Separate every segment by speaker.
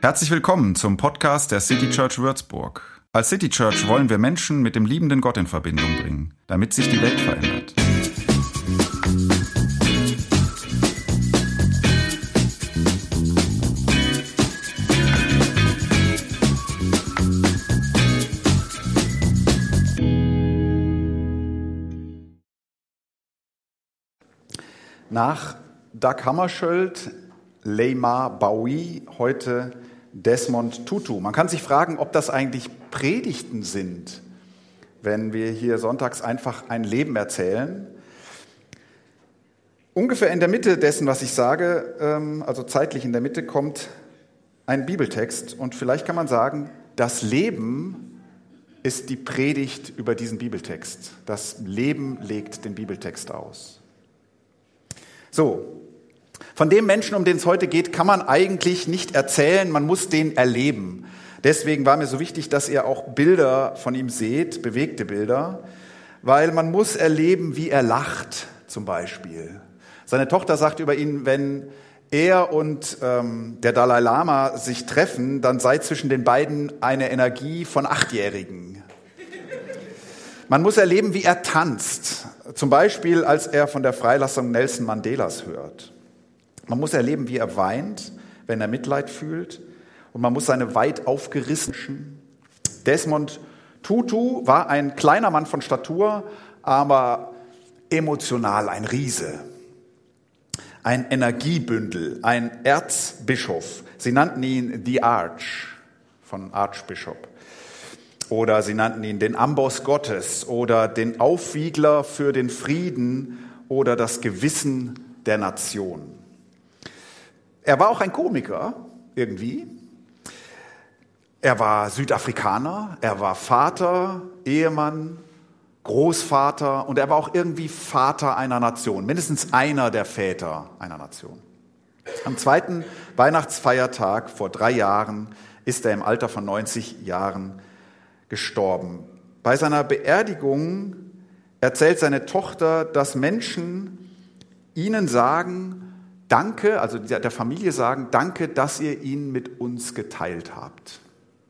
Speaker 1: Herzlich willkommen zum Podcast der City Church Würzburg. Als City Church wollen wir Menschen mit dem liebenden Gott in Verbindung bringen, damit sich die Welt verändert.
Speaker 2: Nach Dag Hammarskjöld, Leymah Gbowee, heute Desmond Tutu. Man kann sich fragen, ob das eigentlich Predigten sind, wenn wir hier sonntags einfach ein Leben erzählen. Ungefähr in der Mitte dessen, was ich sage, also zeitlich in der Mitte, kommt ein Bibeltext. Und vielleicht kann man sagen, das Leben ist die Predigt über diesen Bibeltext. Das Leben legt den Bibeltext aus. So, von dem Menschen, um den es heute geht, kann man eigentlich nicht erzählen, man muss den erleben. Deswegen war mir so wichtig, dass ihr auch Bilder von ihm seht, bewegte Bilder, weil man muss erleben, wie er lacht zum Beispiel. Seine Tochter sagt über ihn, wenn er und der Dalai Lama sich treffen, dann sei zwischen den beiden eine Energie von 8-Jährigen. Man muss erleben, wie er tanzt, zum Beispiel, als er von der Freilassung Nelson Mandelas hört. Man muss erleben, wie er weint, wenn er Mitleid fühlt. Und man muss seine weit aufgerissenen. Desmond Tutu war ein kleiner Mann von Statur, aber emotional ein Riese. Ein Energiebündel, ein Erzbischof. Sie nannten ihn The Arch, von Archbishop. Oder sie nannten ihn den Amboss Gottes oder den Aufwiegler für den Frieden oder das Gewissen der Nation. Er war auch ein Komiker, irgendwie. Er war Südafrikaner, er war Vater, Ehemann, Großvater und er war auch irgendwie Vater einer Nation, mindestens einer der Väter einer Nation. Am 2. Weihnachtsfeiertag vor 3 Jahren ist er im Alter von 90 Jahren gestorben. Bei seiner Beerdigung erzählt seine Tochter, dass Menschen ihnen sagen, danke, also der Familie sagen, danke, dass ihr ihn mit uns geteilt habt.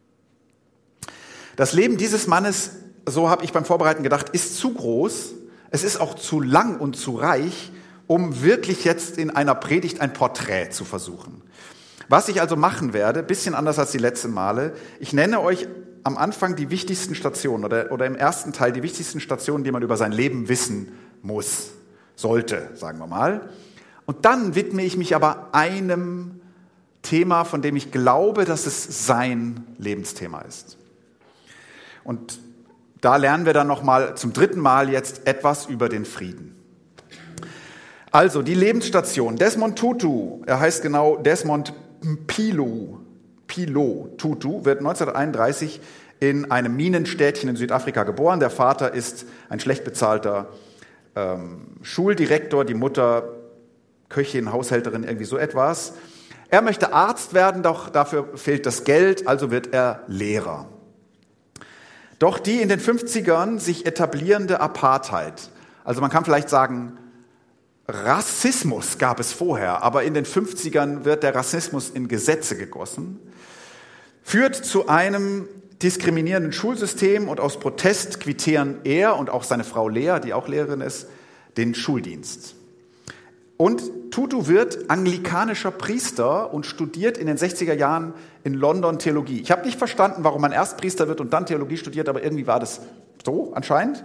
Speaker 2: Das Leben dieses Mannes, so habe ich beim Vorbereiten gedacht, ist zu groß, es ist auch zu lang und zu reich, um wirklich jetzt in einer Predigt ein Porträt zu versuchen. Was ich also machen werde, bisschen anders als die letzten Male, ich nenne euch am Anfang die wichtigsten Stationen oder im ersten Teil die wichtigsten Stationen, die man über sein Leben wissen muss, sollte, sagen wir mal. Und dann widme ich mich aber einem Thema, von dem ich glaube, dass es sein Lebensthema ist. Und da lernen wir dann nochmal zum 3. Mal jetzt etwas über den Frieden. Also die Lebensstation. Desmond Tutu, er heißt genau Desmond Pilot Tutu, wird 1931 in einem Minenstädtchen in Südafrika geboren. Der Vater ist ein schlecht bezahlter Schuldirektor, die Mutter Köchin, Haushälterin, irgendwie so etwas. Er möchte Arzt werden, doch dafür fehlt das Geld, also wird er Lehrer. Doch die in den 50ern sich etablierende Apartheid, also man kann vielleicht sagen, Rassismus gab es vorher, aber in den 50ern wird der Rassismus in Gesetze gegossen, führt zu einem diskriminierenden Schulsystem und aus Protest quittieren er und auch seine Frau Lea, die auch Lehrerin ist, den Schuldienst. Und Tutu wird anglikanischer Priester und studiert in den 60er Jahren in London Theologie. Ich habe nicht verstanden, warum man erst Priester wird und dann Theologie studiert, aber irgendwie war das so anscheinend.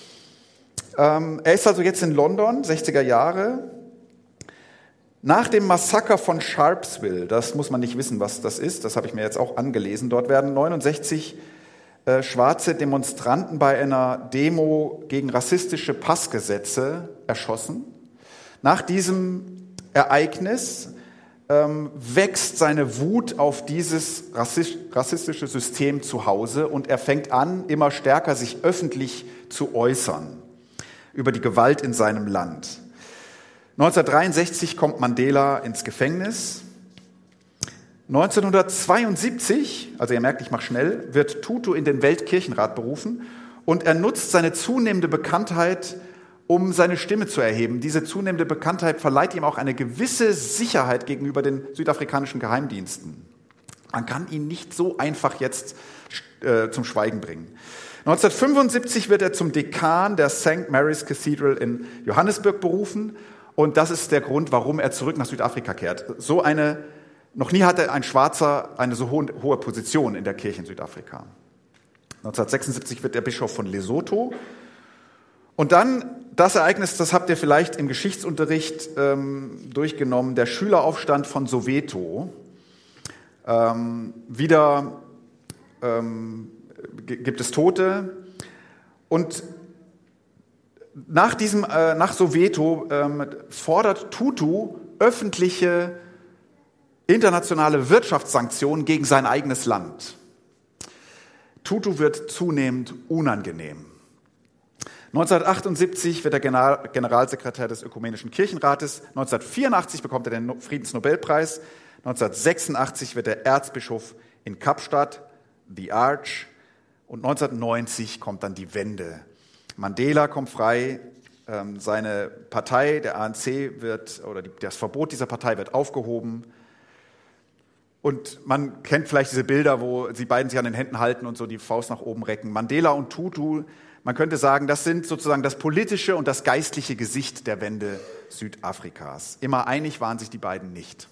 Speaker 2: Er ist also jetzt in London, 60er Jahre. Nach dem Massaker von Sharpeville, das muss man nicht wissen, was das ist, das habe ich mir jetzt auch angelesen, dort werden 69 schwarze Demonstranten bei einer Demo gegen rassistische Passgesetze erschossen. Nach diesem Ereignis wächst seine Wut auf dieses rassistische System zu Hause und er fängt an, immer stärker sich öffentlich zu äußern über die Gewalt in seinem Land. 1963 kommt Mandela ins Gefängnis. 1972, also ihr merkt, ich mache schnell, wird Tutu in den Weltkirchenrat berufen und er nutzt seine zunehmende Bekanntheit, um seine Stimme zu erheben. Diese zunehmende Bekanntheit verleiht ihm auch eine gewisse Sicherheit gegenüber den südafrikanischen Geheimdiensten. Man kann ihn nicht so einfach jetzt zum Schweigen bringen. 1975 wird er zum Dekan der St. Mary's Cathedral in Johannesburg berufen. Und das ist der Grund, warum er zurück nach Südafrika kehrt. Noch nie hatte ein Schwarzer eine so hohe Position in der Kirche in Südafrika. 1976 wird er Bischof von Lesotho. Und dann das Ereignis, das habt ihr vielleicht im Geschichtsunterricht durchgenommen, der Schüleraufstand von Soweto. Gibt es Tote. Und nach Soweto fordert Tutu öffentliche internationale Wirtschaftssanktionen gegen sein eigenes Land. Tutu wird zunehmend unangenehm. 1978 wird er Generalsekretär des Ökumenischen Kirchenrates. 1984 bekommt er den Friedensnobelpreis. 1986 wird er Erzbischof in Kapstadt, The Arch. Und 1990 kommt dann die Wende. Mandela kommt frei, seine Partei, der ANC, das Verbot dieser Partei wird aufgehoben. Und man kennt vielleicht diese Bilder, wo sie beiden sich an den Händen halten und so die Faust nach oben recken. Mandela und Tutu, man könnte sagen, das sind sozusagen das politische und das geistliche Gesicht der Wende Südafrikas. Immer einig waren sich die beiden nicht.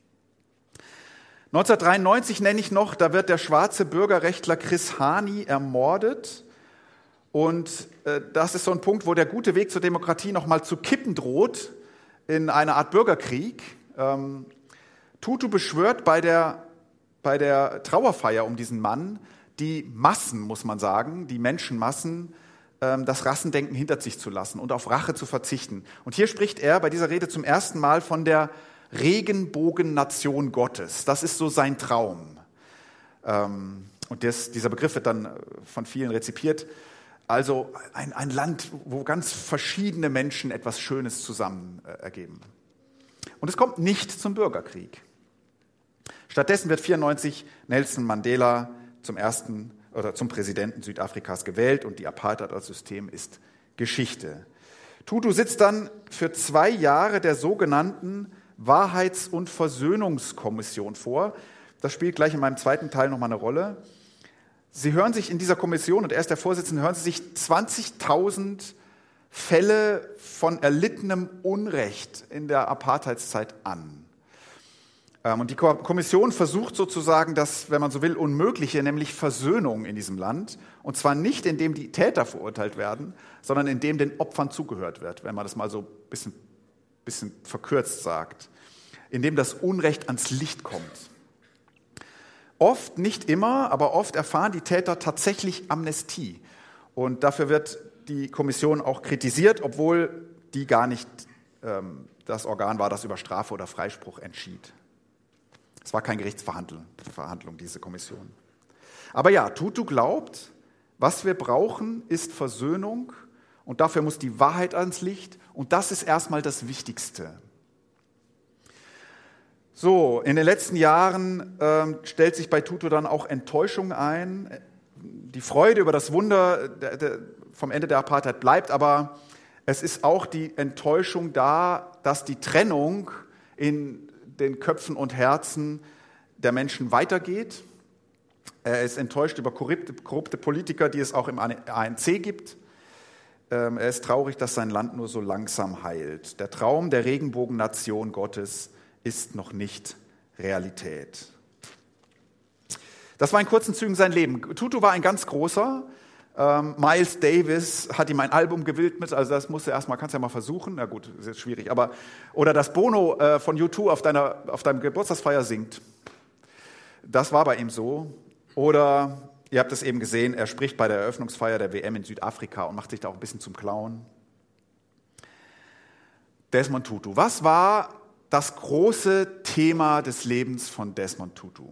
Speaker 2: 1993 nenne ich noch, da wird der schwarze Bürgerrechtler Chris Hani ermordet. Und das ist so ein Punkt, wo der gute Weg zur Demokratie nochmal zu kippen droht in einer Art Bürgerkrieg. Tutu beschwört bei der Trauerfeier um diesen Mann die Massen, muss man sagen, die Menschenmassen, das Rassendenken hinter sich zu lassen und auf Rache zu verzichten. Und hier spricht er bei dieser Rede zum ersten Mal von der Regenbogennation Gottes. Das ist so sein Traum. Und dieser Begriff wird dann von vielen rezipiert. Also ein Land, wo ganz verschiedene Menschen etwas Schönes zusammen ergeben. Und es kommt nicht zum Bürgerkrieg. Stattdessen wird 1994 Nelson Mandela zum Präsidenten Südafrikas gewählt und die Apartheid als System ist Geschichte. Tutu sitzt dann für 2 Jahre der sogenannten Wahrheits- und Versöhnungskommission vor. Das spielt gleich in meinem zweiten Teil nochmal eine Rolle. Sie hören sich in dieser Kommission, und er ist der Vorsitzende, hören Sie sich 20.000 Fälle von erlittenem Unrecht in der Apartheidszeit an. Und die Kommission versucht sozusagen das, wenn man so will, Unmögliche, nämlich Versöhnung in diesem Land. Und zwar nicht, indem die Täter verurteilt werden, sondern indem den Opfern zugehört wird, wenn man das mal so ein bisschen verkürzt sagt. Indem das Unrecht ans Licht kommt. Oft, nicht immer, aber oft erfahren die Täter tatsächlich Amnestie. Und dafür wird die Kommission auch kritisiert, obwohl die gar nicht das Organ war, das über Strafe oder Freispruch entschied. Es war keine Gerichtsverhandlung, diese Kommission. Aber ja, Tutu glaubt, was wir brauchen, ist Versöhnung und dafür muss die Wahrheit ans Licht und das ist erstmal das Wichtigste. So, in den letzten Jahren stellt sich bei Tutu dann auch Enttäuschung ein. Die Freude über das Wunder vom Ende der Apartheid bleibt, aber es ist auch die Enttäuschung da, dass die Trennung in den Köpfen und Herzen der Menschen weitergeht. Er ist enttäuscht über korrupte Politiker, die es auch im ANC gibt. Er ist traurig, dass sein Land nur so langsam heilt. Der Traum der Regenbogennation Gottes ist noch nicht Realität. Das war in kurzen Zügen sein Leben. Tutu war ein ganz großer. Miles Davis hat ihm ein Album gewidmet, also das musst du erstmal, kannst ja mal versuchen, na gut, ist jetzt schwierig, aber oder dass Bono von U2 auf deinem Geburtstagsfeier singt. Das war bei ihm so. Oder ihr habt es eben gesehen, er spricht bei der Eröffnungsfeier der WM in Südafrika und macht sich da auch ein bisschen zum Clown. Desmond Tutu. Was war das große Thema des Lebens von Desmond Tutu?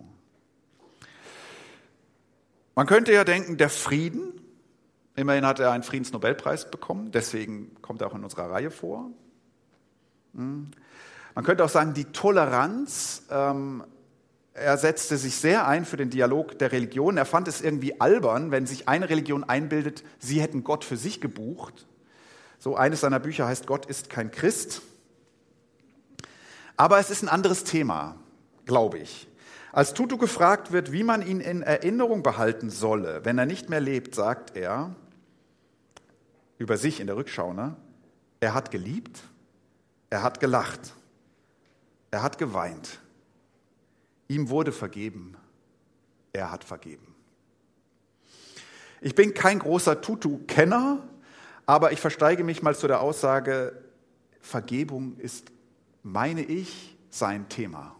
Speaker 2: Man könnte ja denken, der Frieden. Immerhin hat er einen Friedensnobelpreis bekommen, deswegen kommt er auch in unserer Reihe vor. Man könnte auch sagen, die Toleranz. Er setzte sich sehr ein für den Dialog der Religionen. Er fand es irgendwie albern, wenn sich eine Religion einbildet, sie hätten Gott für sich gebucht. So eines seiner Bücher heißt Gott ist kein Christ. Aber es ist ein anderes Thema, glaube ich. Als Tutu gefragt wird, wie man ihn in Erinnerung behalten solle, wenn er nicht mehr lebt, sagt er über sich in der Rückschau, er hat geliebt, er hat gelacht, er hat geweint, ihm wurde vergeben, er hat vergeben. Ich bin kein großer Tutu-Kenner, aber ich versteige mich mal zu der Aussage, Vergebung ist, meine ich, sein Thema.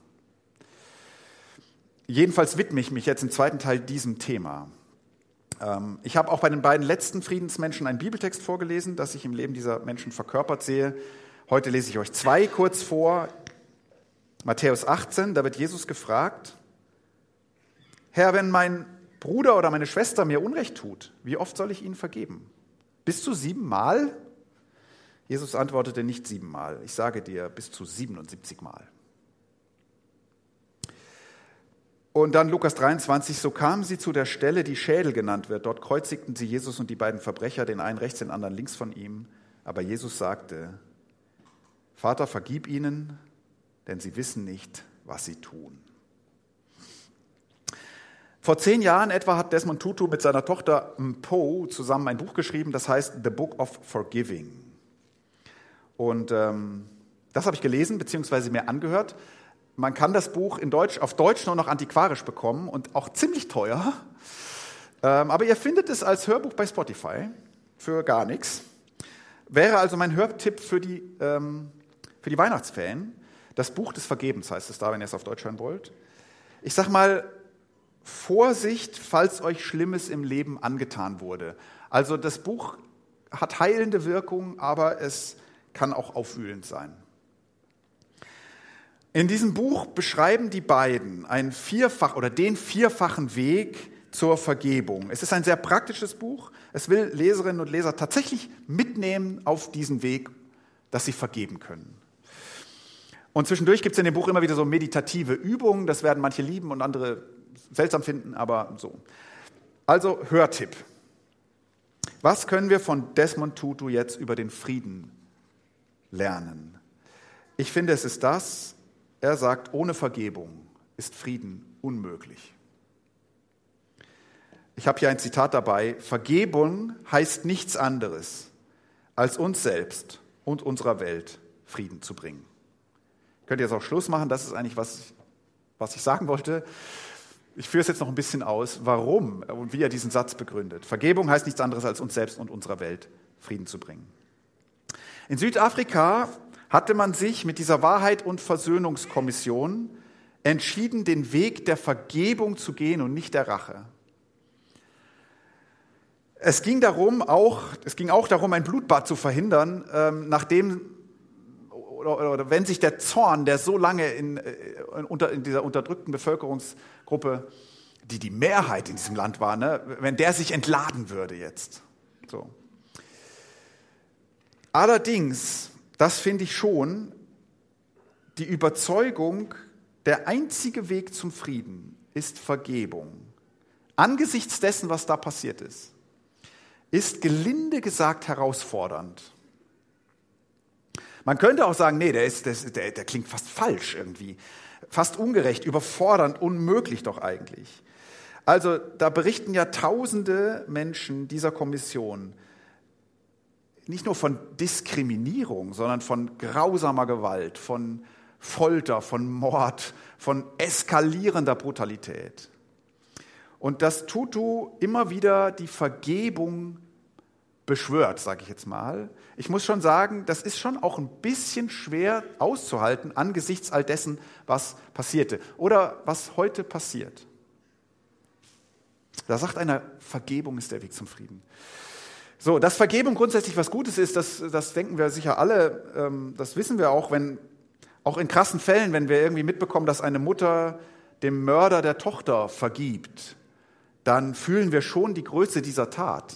Speaker 2: Jedenfalls widme ich mich jetzt im zweiten Teil diesem Thema. Ich habe auch bei den beiden letzten Friedensmenschen einen Bibeltext vorgelesen, das ich im Leben dieser Menschen verkörpert sehe. Heute lese ich euch 2 kurz vor. Matthäus 18, da wird Jesus gefragt, Herr, wenn mein Bruder oder meine Schwester mir Unrecht tut, wie oft soll ich ihnen vergeben? Bis zu 7 Mal? Jesus antwortete nicht 7 Mal, ich sage dir, bis zu 77 Mal. Und dann Lukas 23, so kamen sie zu der Stelle, die Schädel genannt wird. Dort kreuzigten sie Jesus und die beiden Verbrecher, den einen rechts, den anderen links von ihm. Aber Jesus sagte, Vater, vergib ihnen, denn sie wissen nicht, was sie tun. Vor 10 Jahren etwa hat Desmond Tutu mit seiner Tochter Mpo zusammen ein Buch geschrieben, das heißt The Book of Forgiving. Und das habe ich gelesen bzw. mir angehört. Man kann das Buch auf Deutsch nur noch antiquarisch bekommen und auch ziemlich teuer. Aber ihr findet es als Hörbuch bei Spotify für gar nichts. Wäre also mein Hörtipp für die Weihnachtsferien. Das Buch des Vergebens heißt es da, wenn ihr es auf Deutsch hören wollt. Ich sag mal, Vorsicht, falls euch Schlimmes im Leben angetan wurde. Also das Buch hat heilende Wirkung, aber es kann auch aufwühlend sein. In diesem Buch beschreiben die beiden den vierfachen Weg zur Vergebung. Es ist ein sehr praktisches Buch. Es will Leserinnen und Leser tatsächlich mitnehmen auf diesen Weg, dass sie vergeben können. Und zwischendurch gibt es in dem Buch immer wieder so meditative Übungen. Das werden manche lieben und andere seltsam finden, aber so. Also Hörtipp. Was können wir von Desmond Tutu jetzt über den Frieden lernen? Ich finde, es ist das. Er sagt, ohne Vergebung ist Frieden unmöglich. Ich habe hier ein Zitat dabei. Vergebung heißt nichts anderes, als uns selbst und unserer Welt Frieden zu bringen. Könnt ihr jetzt auch Schluss machen? Das ist eigentlich, was ich sagen wollte. Ich führe es jetzt noch ein bisschen aus, warum und wie er diesen Satz begründet. Vergebung heißt nichts anderes, als uns selbst und unserer Welt Frieden zu bringen. In Südafrika hatte man sich mit dieser Wahrheit- und Versöhnungskommission entschieden, den Weg der Vergebung zu gehen und nicht der Rache. Es ging auch darum, ein Blutbad zu verhindern, wenn sich der Zorn, der so lange in dieser unterdrückten Bevölkerungsgruppe, die Mehrheit in diesem Land war, wenn der sich entladen würde jetzt. So. Allerdings, das finde ich schon, die Überzeugung, der einzige Weg zum Frieden ist Vergebung. Angesichts dessen, was da passiert ist gelinde gesagt herausfordernd. Man könnte auch sagen, nee, der klingt fast falsch irgendwie, fast ungerecht, überfordernd, unmöglich doch eigentlich. Also da berichten ja tausende Menschen dieser Kommission nicht nur von Diskriminierung, sondern von grausamer Gewalt, von Folter, von Mord, von eskalierender Brutalität. Und dass Tutu immer wieder die Vergebung beschwört, sage ich jetzt mal. Ich muss schon sagen, das ist schon auch ein bisschen schwer auszuhalten angesichts all dessen, was passierte oder was heute passiert. Da sagt einer, Vergebung ist der Weg zum Frieden. So, dass Vergebung grundsätzlich was Gutes ist, das denken wir sicher alle, das wissen wir auch, auch in krassen Fällen, wenn wir irgendwie mitbekommen, dass eine Mutter dem Mörder der Tochter vergibt, dann fühlen wir schon die Größe dieser Tat.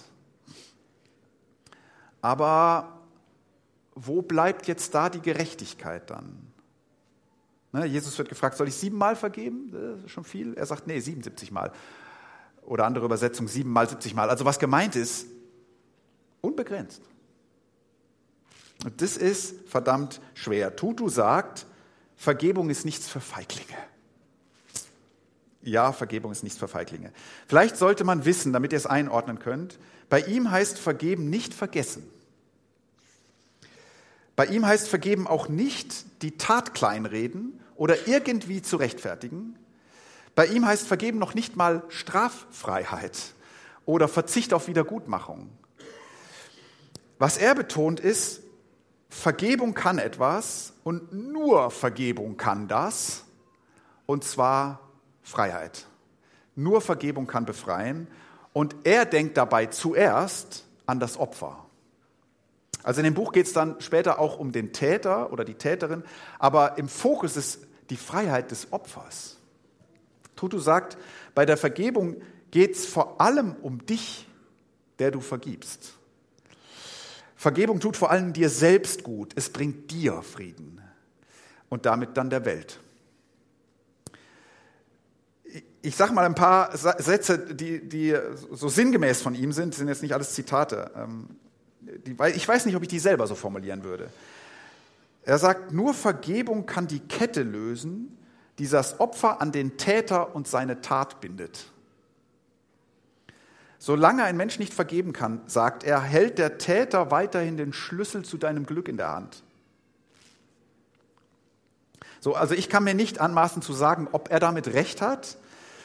Speaker 2: Aber wo bleibt jetzt da die Gerechtigkeit dann? Jesus wird gefragt, soll ich 7 Mal vergeben? Das ist schon viel. Er sagt, nee, 77 Mal. Oder andere Übersetzung, 7 Mal, 70 Mal. Also was gemeint ist, unbegrenzt. Und das ist verdammt schwer. Tutu sagt, Vergebung ist nichts für Feiglinge. Ja, Vergebung ist nichts für Feiglinge. Vielleicht sollte man wissen, damit ihr es einordnen könnt, bei ihm heißt vergeben nicht vergessen. Bei ihm heißt vergeben auch nicht die Tat kleinreden oder irgendwie zu rechtfertigen. Bei ihm heißt vergeben noch nicht mal Straffreiheit oder Verzicht auf Wiedergutmachung. Was er betont ist, Vergebung kann etwas und nur Vergebung kann das, und zwar Freiheit. Nur Vergebung kann befreien und er denkt dabei zuerst an das Opfer. Also in dem Buch geht es dann später auch um den Täter oder die Täterin, aber im Fokus ist die Freiheit des Opfers. Tutu sagt, bei der Vergebung geht es vor allem um dich, der du vergibst. Vergebung tut vor allem dir selbst gut, es bringt dir Frieden und damit dann der Welt. Ich sage mal ein paar Sätze, die so sinngemäß von ihm sind jetzt nicht alles Zitate. Ich weiß nicht, ob ich die selber so formulieren würde. Er sagt, nur Vergebung kann die Kette lösen, die das Opfer an den Täter und seine Tat bindet. Solange ein Mensch nicht vergeben kann, sagt er, hält der Täter weiterhin den Schlüssel zu deinem Glück in der Hand. So, also ich kann mir nicht anmaßen zu sagen, ob er damit recht hat.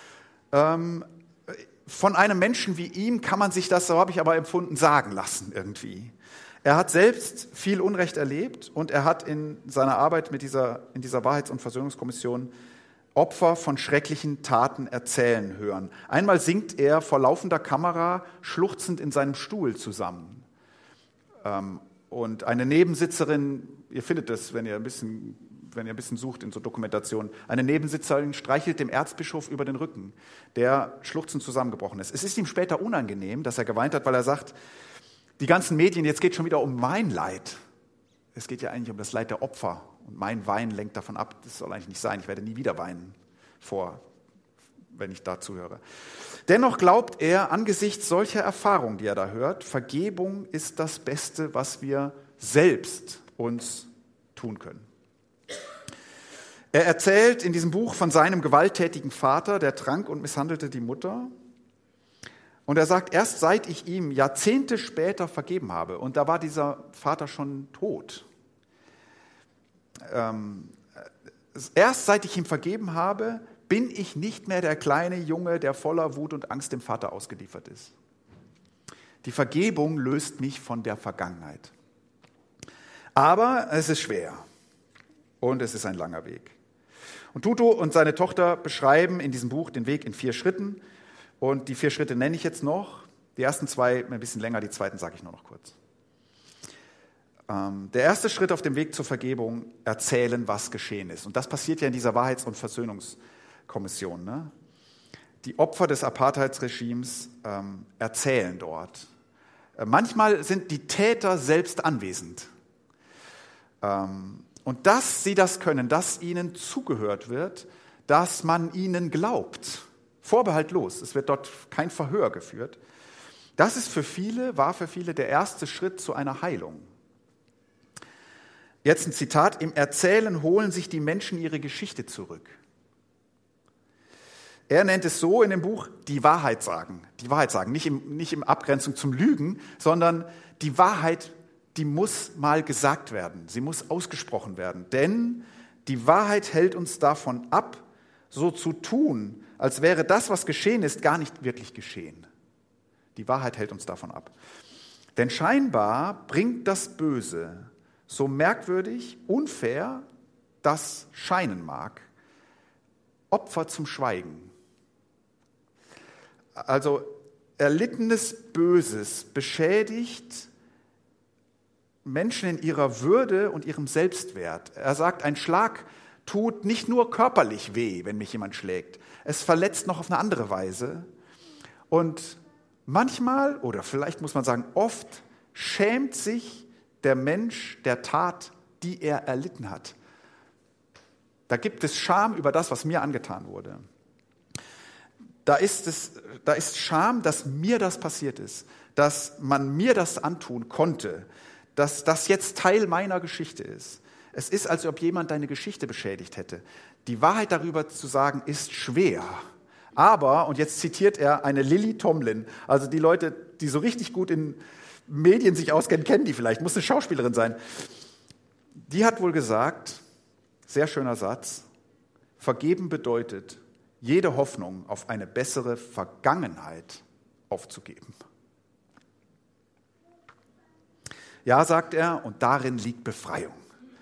Speaker 2: Von einem Menschen wie ihm kann man sich das, so habe ich aber empfunden, sagen lassen irgendwie. Er hat selbst viel Unrecht erlebt und er hat in seiner Arbeit in dieser Wahrheits- und Versöhnungskommission Opfer von schrecklichen Taten erzählen hören. Einmal singt er vor laufender Kamera schluchzend in seinem Stuhl zusammen. Und eine Nebensitzerin, ihr findet das, wenn ihr ein bisschen sucht in so Dokumentationen, eine Nebensitzerin streichelt dem Erzbischof über den Rücken, der schluchzend zusammengebrochen ist. Es ist ihm später unangenehm, dass er geweint hat, weil er sagt, die ganzen Medien, jetzt geht es schon wieder um mein Leid. Es geht ja eigentlich um das Leid der Opfer. Und mein Weinen lenkt davon ab, das soll eigentlich nicht sein. Ich werde nie wieder weinen, wenn ich dazu höre. Dennoch glaubt er, angesichts solcher Erfahrungen, die er da hört, Vergebung ist das Beste, was wir selbst uns tun können. Er erzählt in diesem Buch von seinem gewalttätigen Vater, der trank und misshandelte die Mutter. Und er sagt, erst seit ich ihm Jahrzehnte später vergeben habe, und da war dieser Vater schon tot, erst seit ich ihm vergeben habe, bin ich nicht mehr der kleine Junge, der voller Wut und Angst dem Vater ausgeliefert ist. Die Vergebung löst mich von der Vergangenheit. Aber es ist schwer und es ist ein langer Weg. Und Tutu und seine Tochter beschreiben in diesem Buch den Weg in 4 Schritten. Und die 4 Schritte nenne ich jetzt noch. Die ersten 2 ein bisschen länger, die zweiten sage ich nur noch kurz. Der erste Schritt auf dem Weg zur Vergebung, erzählen, was geschehen ist. Und das passiert ja in dieser Wahrheits- und Versöhnungskommission. Ne? Die Opfer des Apartheidsregimes erzählen dort. Manchmal sind die Täter selbst anwesend. Und dass sie das können, dass ihnen zugehört wird, dass man ihnen glaubt. Vorbehaltlos, es wird dort kein Verhör geführt. Das ist war für viele der erste Schritt zu einer Heilung. Jetzt ein Zitat, im Erzählen holen sich die Menschen ihre Geschichte zurück. Er nennt es so in dem Buch, die Wahrheit sagen. Die Wahrheit sagen, nicht im Abgrenzung zum Lügen, sondern die Wahrheit, die muss mal gesagt werden. Sie muss ausgesprochen werden. Denn die Wahrheit hält uns davon ab, so zu tun, als wäre das, was geschehen ist, gar nicht wirklich geschehen. Die Wahrheit hält uns davon ab. Denn scheinbar bringt das Böse, so merkwürdig, unfair das scheinen mag, Opfer zum Schweigen. Also erlittenes Böses beschädigt Menschen in ihrer Würde und ihrem Selbstwert. Er sagt, ein Schlag tut nicht nur körperlich weh, wenn mich jemand schlägt. Es verletzt noch auf eine andere Weise. Und manchmal, oder vielleicht muss man sagen oft, schämt sich der Mensch der Tat, die er erlitten hat. Da gibt es Scham über das, was mir angetan wurde. Da ist Scham, dass mir das passiert ist, dass man mir das antun konnte, dass das jetzt Teil meiner Geschichte ist. Es ist, als ob jemand deine Geschichte beschädigt hätte. Die Wahrheit darüber zu sagen, ist schwer. Aber, und jetzt zitiert er eine Lily Tomlin, also die Leute, die so richtig gut in Medien sich auskennen, kennen die vielleicht, muss eine Schauspielerin sein. Die hat wohl gesagt, sehr schöner Satz, vergeben bedeutet, jede Hoffnung auf eine bessere Vergangenheit aufzugeben. Ja, sagt er, und darin liegt Befreiung.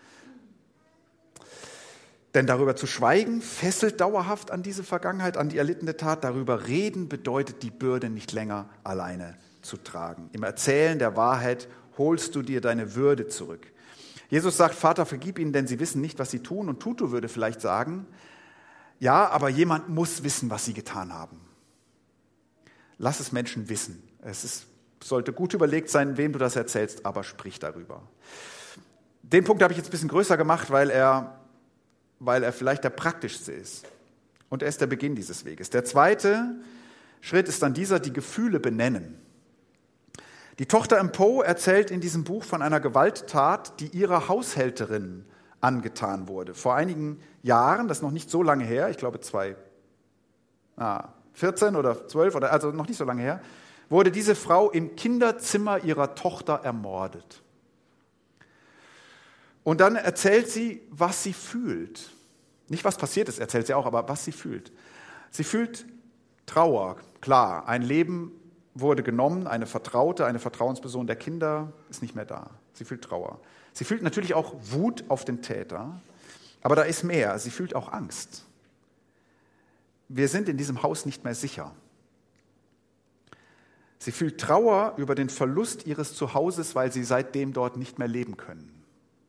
Speaker 2: Denn darüber zu schweigen, fesselt dauerhaft an diese Vergangenheit, an die erlittene Tat. Darüber reden bedeutet, die Bürde nicht länger alleine zu tragen. Im Erzählen der Wahrheit holst du dir deine Würde zurück. Jesus sagt, Vater, vergib ihnen, denn sie wissen nicht, was sie tun. Und Tutu würde vielleicht sagen, ja, aber jemand muss wissen, was sie getan haben. Lass es Menschen wissen. Sollte gut überlegt sein, wem du das erzählst, aber sprich darüber. Den Punkt habe ich jetzt ein bisschen größer gemacht, weil er vielleicht der praktischste ist. Und er ist der Beginn dieses Weges. Der zweite Schritt ist dann dieser, die Gefühle benennen. Die Tochter im Po erzählt in diesem Buch von einer Gewalttat, die ihrer Haushälterin angetan wurde. Vor einigen Jahren, das ist noch nicht so lange her, ich glaube 2014 oder 12, also noch nicht so lange her, wurde diese Frau im Kinderzimmer ihrer Tochter ermordet. Und dann erzählt sie, was sie fühlt. Nicht, was passiert ist, erzählt sie auch, aber was sie fühlt. Sie fühlt Trauer, klar. Ein Leben wurde genommen, eine Vertrauensperson der Kinder ist nicht mehr da. Sie fühlt Trauer. Sie fühlt natürlich auch Wut auf den Täter, aber da ist mehr. Sie fühlt auch Angst. Wir sind in diesem Haus nicht mehr sicher. Sie fühlt Trauer über den Verlust ihres Zuhauses, weil sie seitdem dort nicht mehr leben können.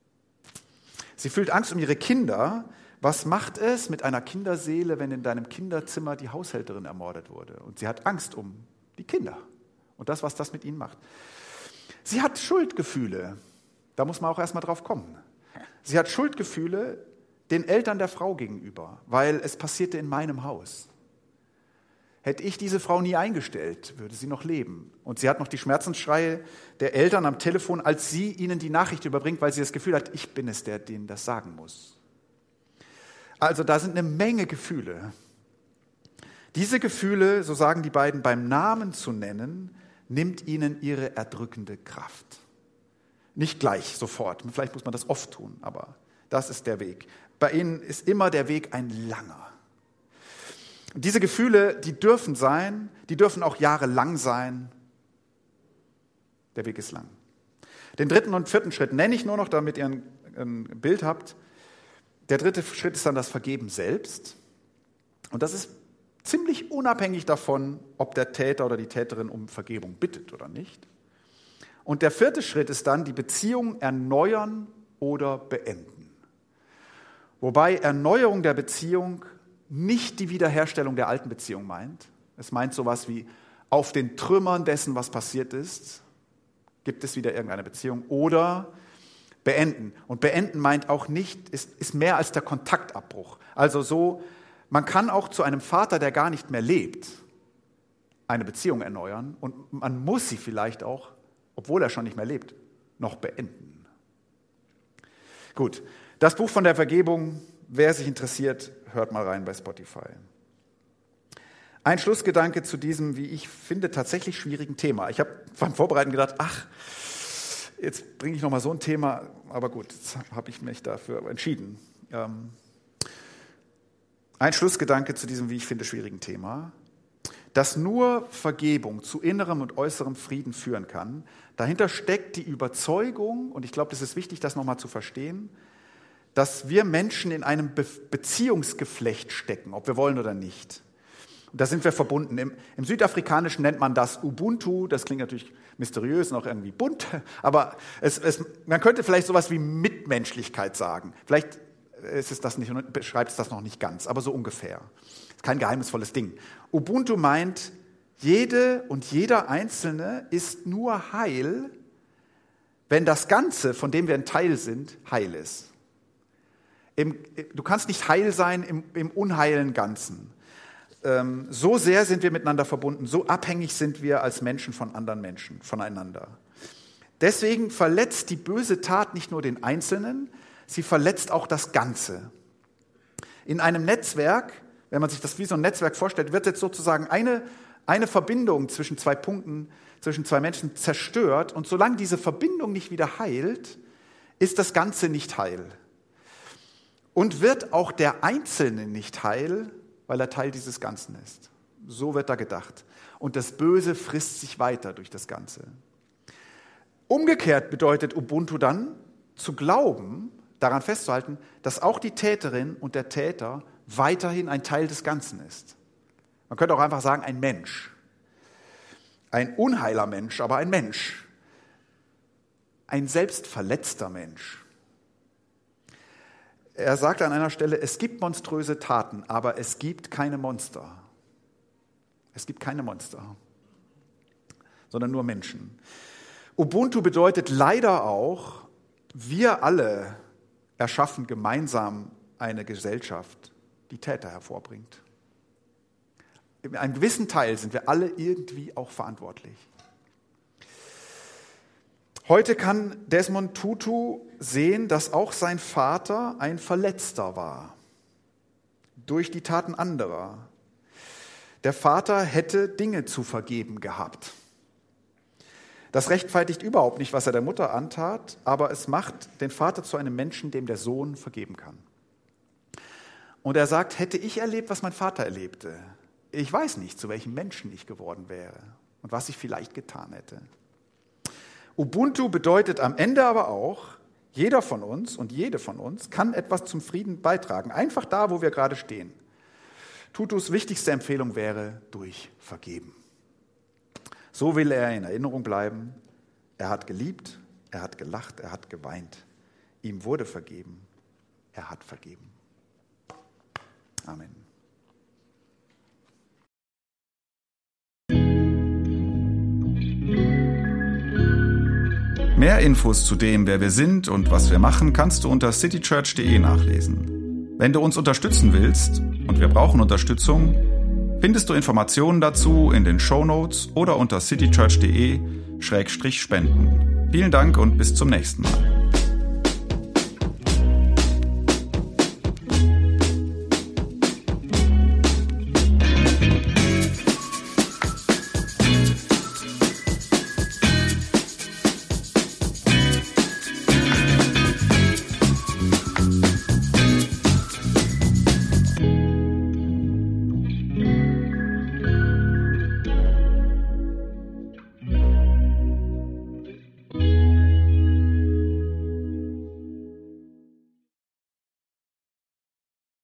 Speaker 2: Sie fühlt Angst um ihre Kinder. Was macht es mit einer Kinderseele, wenn in deinem Kinderzimmer die Haushälterin ermordet wurde? Und sie hat Angst um die Kinder und das, was das mit ihnen macht. Sie hat Schuldgefühle. Da muss man auch erstmal drauf kommen. Sie hat Schuldgefühle den Eltern der Frau gegenüber, weil es passierte in meinem Haus. Hätte ich diese Frau nie eingestellt, würde sie noch leben. Und sie hat noch die Schmerzensschreie der Eltern am Telefon, als sie ihnen die Nachricht überbringt, weil sie das Gefühl hat, ich bin es, der denen das sagen muss. Also da sind eine Menge Gefühle. Diese Gefühle, so sagen die beiden, beim Namen zu nennen, nimmt ihnen ihre erdrückende Kraft. Nicht gleich, sofort. Vielleicht muss man das oft tun, aber das ist der Weg. Bei ihnen ist immer der Weg ein langer. Und diese Gefühle, die dürfen sein, die dürfen auch jahrelang sein. Der Weg ist lang. Den dritten und vierten Schritt nenne ich nur noch, damit ihr ein Bild habt. Der dritte Schritt ist dann das Vergeben selbst. Und das ist ziemlich unabhängig davon, ob der Täter oder die Täterin um Vergebung bittet oder nicht. Und der vierte Schritt ist dann die Beziehung erneuern oder beenden. Wobei Erneuerung der Beziehung nicht die Wiederherstellung der alten Beziehung meint. Es meint sowas wie auf den Trümmern dessen, was passiert ist, gibt es wieder irgendeine Beziehung oder beenden. Und beenden meint auch nicht, ist mehr als der Kontaktabbruch. Also so, man kann auch zu einem Vater, der gar nicht mehr lebt, eine Beziehung erneuern und man muss sie vielleicht auch, obwohl er schon nicht mehr lebt, noch beenden. Gut, das Buch von der Vergebung, wer sich interessiert, hört mal rein bei Spotify. Ein Schlussgedanke zu diesem, wie ich finde, tatsächlich schwierigen Thema. Ich habe beim Vorbereiten gedacht, jetzt bringe ich nochmal so ein Thema, aber gut, jetzt habe ich mich dafür entschieden. Ein Schlussgedanke zu diesem, wie ich finde, schwierigen Thema. Dass nur Vergebung zu innerem und äußerem Frieden führen kann, dahinter steckt die Überzeugung, und ich glaube, das ist wichtig, das nochmal zu verstehen, dass wir Menschen in einem Beziehungsgeflecht stecken, ob wir wollen oder nicht. Und da sind wir verbunden. Im Südafrikanischen nennt man das Ubuntu, das klingt natürlich mysteriös und auch irgendwie bunt, aber man könnte vielleicht sowas wie Mitmenschlichkeit sagen. Vielleicht beschreibt es das noch nicht ganz, aber so ungefähr. Ist kein geheimnisvolles Ding. Ubuntu meint, jede und jeder Einzelne ist nur heil, wenn das Ganze, von dem wir ein Teil sind, heil ist. Du kannst nicht heil sein im unheilen Ganzen. So sehr sind wir miteinander verbunden, so abhängig sind wir als Menschen von anderen Menschen, voneinander. Deswegen verletzt die böse Tat nicht nur den Einzelnen, sie verletzt auch das Ganze. In einem Netzwerk wenn man sich das wie so ein Netzwerk vorstellt, wird jetzt sozusagen eine Verbindung zwischen zwei Punkten, zwischen zwei Menschen zerstört. Und solange diese Verbindung nicht wieder heilt, ist das Ganze nicht heil. Und wird auch der Einzelne nicht heil, weil er Teil dieses Ganzen ist. So wird da gedacht. Und das Böse frisst sich weiter durch das Ganze. Umgekehrt bedeutet Ubuntu dann, zu glauben, daran festzuhalten, dass auch die Täterin und der Täter weiterhin ein Teil des Ganzen ist. Man könnte auch einfach sagen, ein Mensch. Ein unheiler Mensch, aber ein Mensch. Ein selbstverletzter Mensch. Er sagt an einer Stelle, es gibt monströse Taten, aber es gibt keine Monster. Es gibt keine Monster, sondern nur Menschen. Ubuntu bedeutet leider auch, wir alle erschaffen gemeinsam eine Gesellschaft, die Täter hervorbringt. In einem gewissen Teil sind wir alle irgendwie auch verantwortlich. Heute kann Desmond Tutu sehen, dass auch sein Vater ein Verletzter war durch die Taten anderer. Der Vater hätte Dinge zu vergeben gehabt. Das rechtfertigt überhaupt nicht, was er der Mutter antat, aber es macht den Vater zu einem Menschen, dem der Sohn vergeben kann. Und er sagt, hätte ich erlebt, was mein Vater erlebte, ich weiß nicht, zu welchem Menschen ich geworden wäre und was ich vielleicht getan hätte. Ubuntu bedeutet am Ende aber auch, jeder von uns und jede von uns kann etwas zum Frieden beitragen, einfach da, wo wir gerade stehen. Tutus wichtigste Empfehlung wäre, durch Vergeben. So will er in Erinnerung bleiben. Er hat geliebt, er hat gelacht, er hat geweint. Ihm wurde vergeben, er hat vergeben. Amen.
Speaker 1: Mehr Infos zu dem, wer wir sind und was wir machen, kannst du unter citychurch.de nachlesen. Wenn du uns unterstützen willst, und wir brauchen Unterstützung, findest du Informationen dazu in den Shownotes oder unter citychurch.de/spenden. Vielen Dank und bis zum nächsten Mal.